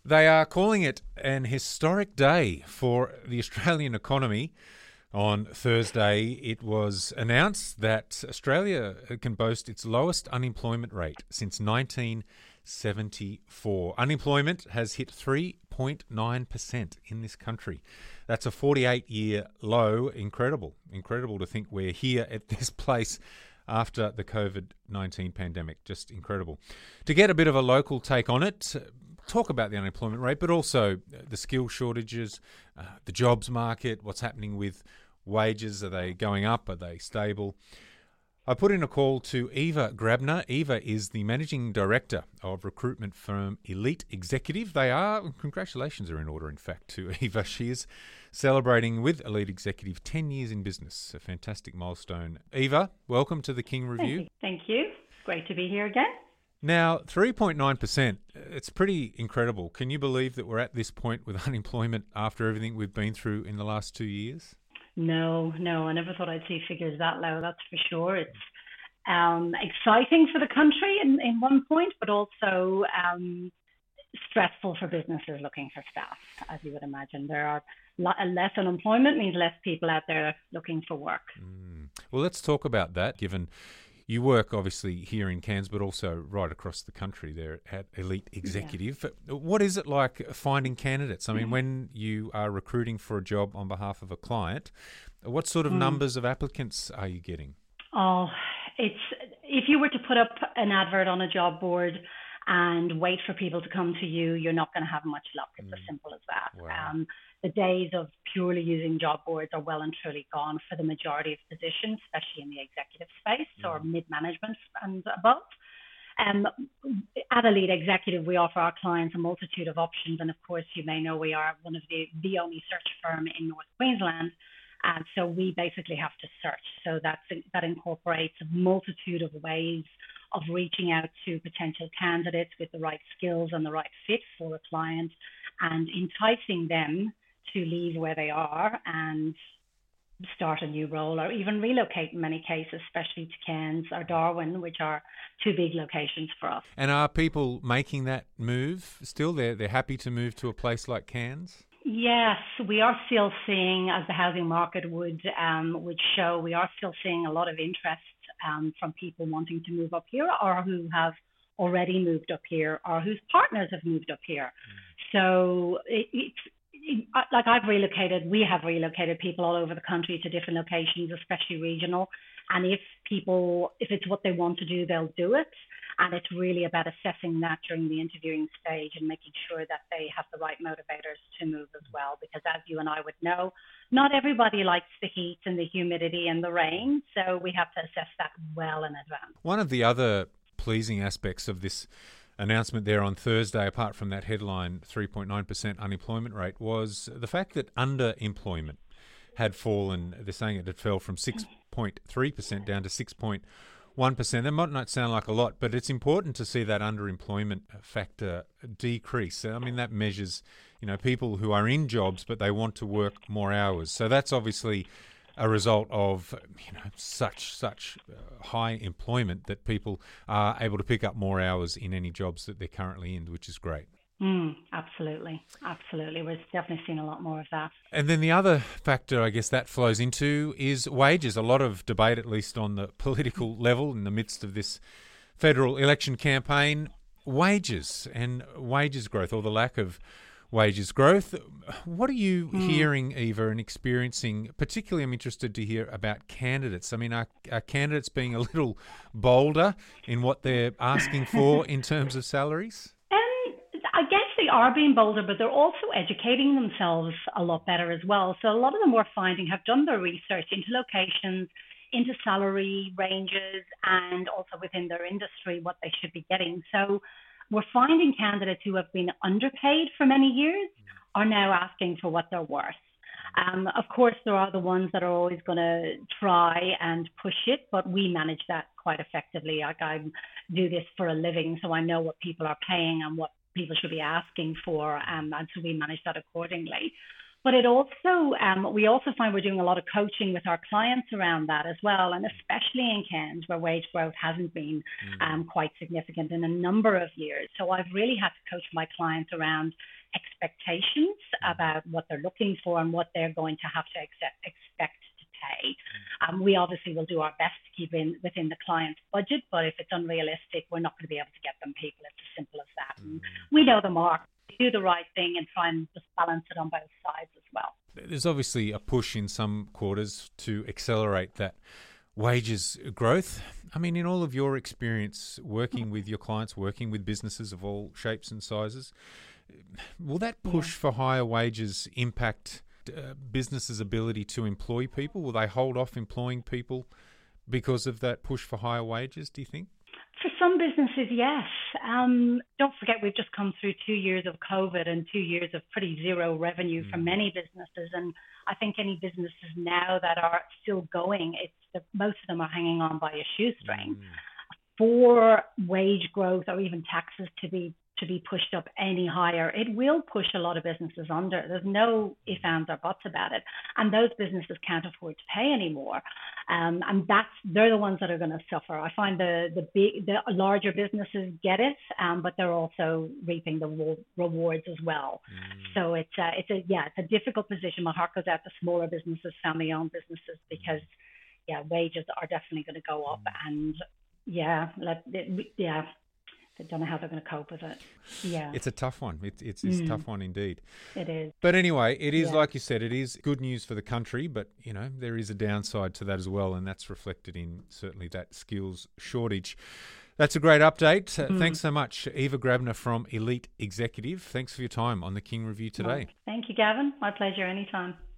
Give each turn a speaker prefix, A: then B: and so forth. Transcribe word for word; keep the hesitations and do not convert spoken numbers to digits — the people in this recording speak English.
A: They are calling it an historic day for the Australian economy. On Thursday, it was announced that Australia can boast its lowest unemployment rate since nineteen seventy-four. Unemployment has hit three point nine percent in this country. That's a forty-eight year low. Incredible. Incredible to think we're here at this place after the COVID nineteen pandemic. Just incredible. To get a bit of a local take on it, talk about the unemployment rate, but also the skill shortages, uh, the jobs market, what's happening with wages. Are they going up? Are they stable? I put in a call to Eva Grabner. Eva is the Managing Director of recruitment firm Elite Executive. They are, congratulations are in order, in fact, to Eva. She is celebrating with Elite Executive ten years in business, a fantastic milestone. Eva, welcome to the King Review.
B: Thank you. Great to be here again.
A: Now, three point nine percent, it's pretty incredible. Can you believe that we're at this point with unemployment after everything we've been through in the last two years?
B: No, no, I never thought I'd see figures that low, that's for sure. It's um, exciting for the country in, in one point, but also um, stressful for businesses looking for staff, as you would imagine. There are less unemployment means less people out there looking for work.
A: Mm. Well, let's talk about that, given you work obviously here in Cairns, but also right across the country there at Elite Executive. Yeah. What is it like finding candidates? I mean, mm. when you are recruiting for a job on behalf of a client, what sort of mm. numbers of applicants are you getting?
B: Oh, it's if you were to put up an advert on a job board and wait for people to come to you, you're not going to have much luck. It's mm. as simple as that.
A: Wow. Um,
B: the days of purely using job boards are well and truly gone for the majority of positions, especially in the executive space mm. or mid-management and above. Um, at Elite Executive, we offer our clients a multitude of options. And of course, you may know we are one of the, the only search firm in North Queensland. And so we basically have to search. So that's, that incorporates a multitude of ways of reaching out to potential candidates with the right skills and the right fit for a client and enticing them to leave where they are and start a new role or even relocate in many cases, especially to Cairns or Darwin, which are two big locations for us.
A: And are people making that move still? They're, they're happy to move to a place like Cairns?
B: Yes, we are still seeing, as the housing market would um, would show, we are still seeing a lot of interest um, from people wanting to move up here or who have already moved up here or whose partners have moved up here. Mm. So it, it's it, like I've relocated, we have relocated people all over the country to different locations, especially regional. And if people, if it's what they want to do, they'll do it. And it's really about assessing that during the interviewing stage and making sure that they have the right motivators to move as well. Because as you and I would know, not everybody likes the heat and the humidity and the rain. So we have to assess that well in advance.
A: One of the other pleasing aspects of this announcement there on Thursday, apart from that headline three point nine percent unemployment rate, was the fact that underemployment had fallen. They're saying it had fell from six point three percent down to six point one percent. That might not sound like a lot, but it's important to see that underemployment factor decrease. I mean, that measures, you know, people who are in jobs, but they want to work more hours. So that's obviously a result of, you know, such such uh, high employment that people are able to pick up more hours in any jobs that they're currently in, which is great.
B: Mm, absolutely. Absolutely. We're definitely seeing a lot more of that.
A: And then the other factor, I guess, that flows into is wages. A lot of debate, at least on the political level, in the midst of this federal election campaign. Wages and wages growth, or the lack of wages growth. What are you mm. hearing, Eva, and experiencing? Particularly, I'm interested to hear about candidates. I mean, are, are candidates being a little bolder in what they're asking for in terms of salaries?
B: I guess they are being bolder, but they're also educating themselves a lot better as well. So a lot of them we're finding have done their research into locations, into salary ranges, and also within their industry, what they should be getting. So we're finding candidates who have been underpaid for many years are now asking for what they're worth. Um, of course, there are the ones that are always going to try and push it, but we manage that quite effectively. Like I do this for a living, so I know what people are paying and what people should be asking for, um, and so we manage that accordingly. But it also, um, we also find we're doing a lot of coaching with our clients around that as well, and especially in Cairns where wage growth hasn't been mm. um, quite significant in a number of years. So I've really had to coach my clients around expectations about what they're looking for and what they're going to have to accept, expect to pay. Um, we obviously will do our best to keep in within the client's budget, but if it's unrealistic, we're not going to be able to get them people. It's as simple as that. And we know the market. Do the right thing and try and just balance it on both sides as well.
A: There's obviously a push in some quarters to accelerate that wages growth. I mean, in all of your experience working with your clients, working with businesses of all shapes and sizes, will that push yeah. for higher wages impact uh, businesses' ability to employ people? Will they hold off employing people because of that push for higher wages, do you think?
B: For some businesses, yes. Um, don't forget, we've just come through two years of COVID and two years of pretty zero revenue mm. for many businesses. And I think any businesses now that are still going, it's the, most of them are hanging on by a shoestring. Mm. For wage growth or even taxes to be to be pushed up any higher, it will push a lot of businesses under. There's no ifs, ands, or buts about it. And those businesses can't afford to pay anymore. Um, and that's they're the ones that are going to suffer. I find the the big, the larger businesses get it, um, but they're also reaping the re- rewards as well. Mm. So it's a, it's a yeah, it's a difficult position. My heart goes out to smaller businesses, family-owned businesses, because yeah, wages are definitely going to go up, and yeah, let it, yeah. They don't know how they're going to cope with it. Yeah,
A: it's a tough one. It's it's, it's mm. a tough one indeed.
B: It is.
A: But anyway, it is yeah. like you said. It is good news for the country, but you know there is a downside to that as well, and that's reflected in certainly that skills shortage. That's a great update. Uh, mm. Thanks so much, Eva Grabner from Elite Executive. Thanks for your time on the King Review today.
B: Well, thank you, Gavin. My pleasure. Anytime.